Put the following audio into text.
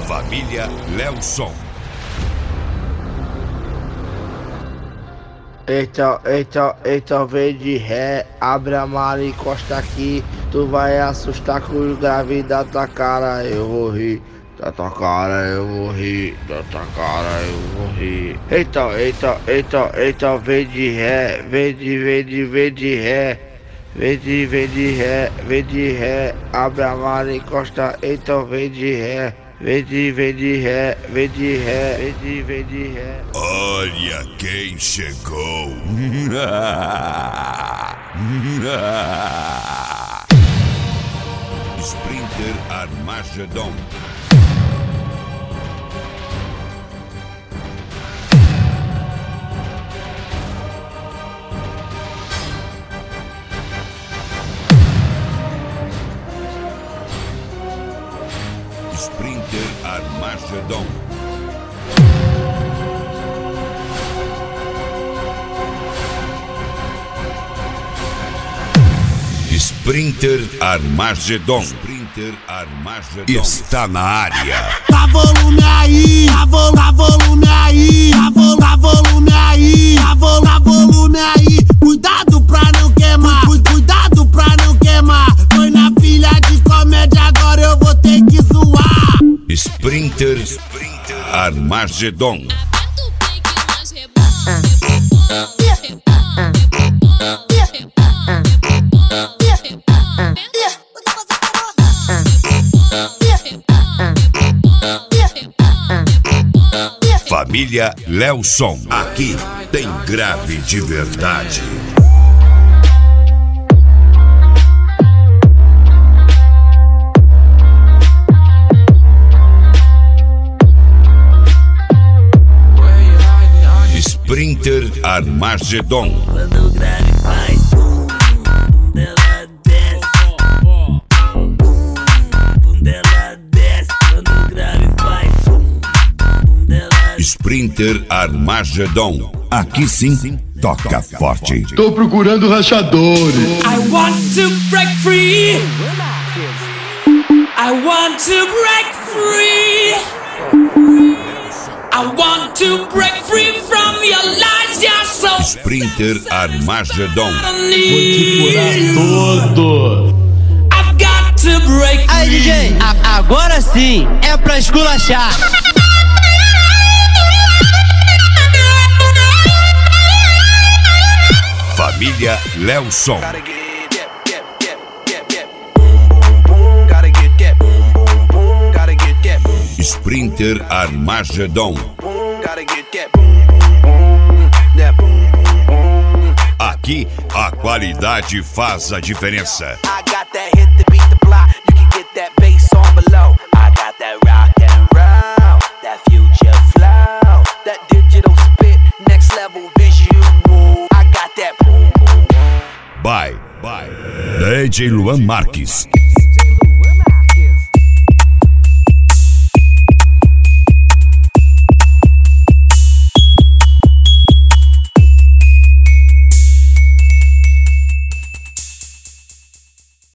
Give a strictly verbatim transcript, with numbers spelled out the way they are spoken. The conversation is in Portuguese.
Família Lelson. Então, então, então vem de ré, abre a mala e encosta aqui. Tu vai assustar com o grave da tua cara, eu vou rir. Da tua cara eu vou rir, da tua cara eu vou rir. Então, então, então, então vem de ré, vem de, vem de, vem de ré. Vem de, vem de ré, vem de ré, abre a mala e encosta, então vem de ré. Vem de, vem de ré, vem de ré, vem de, vem de ré. Olha quem chegou. Sprinter Armagedon. Sprinter Armagedon. Sprinter Armagedon. Sprinter Armagedon está na área. Dá volume aí, dá volume, dá volume aí, dá volume, dá volume aí, dá volume, dá volume aí. Cuidado pra não queimar, cu, cuidado pra não queimar. Foi na pilha de comédia, agora eu vou ter que zoar. Sprinter, Sprinter Armagedon. Família Lelson. Aqui tem grave de verdade. Sprinter Armagedon. Quando o grave faz bum, ela desce. Bum, ela desce. Quando o grave faz bum, ela desce. Sprinter Armagedon. Aqui sim, toca forte. Tô procurando rachadores. I want to break free. I want to break free. I want to break free from your lies, you're so. Sprinter Armagedon. Vou te furar todo. I've got to break free. Aí, D J, a- agora sim é pra esculachar. Família Lelson. Sprinter Armagedon. Aqui a qualidade faz a diferença. Bye, bye. D J Luan Marques.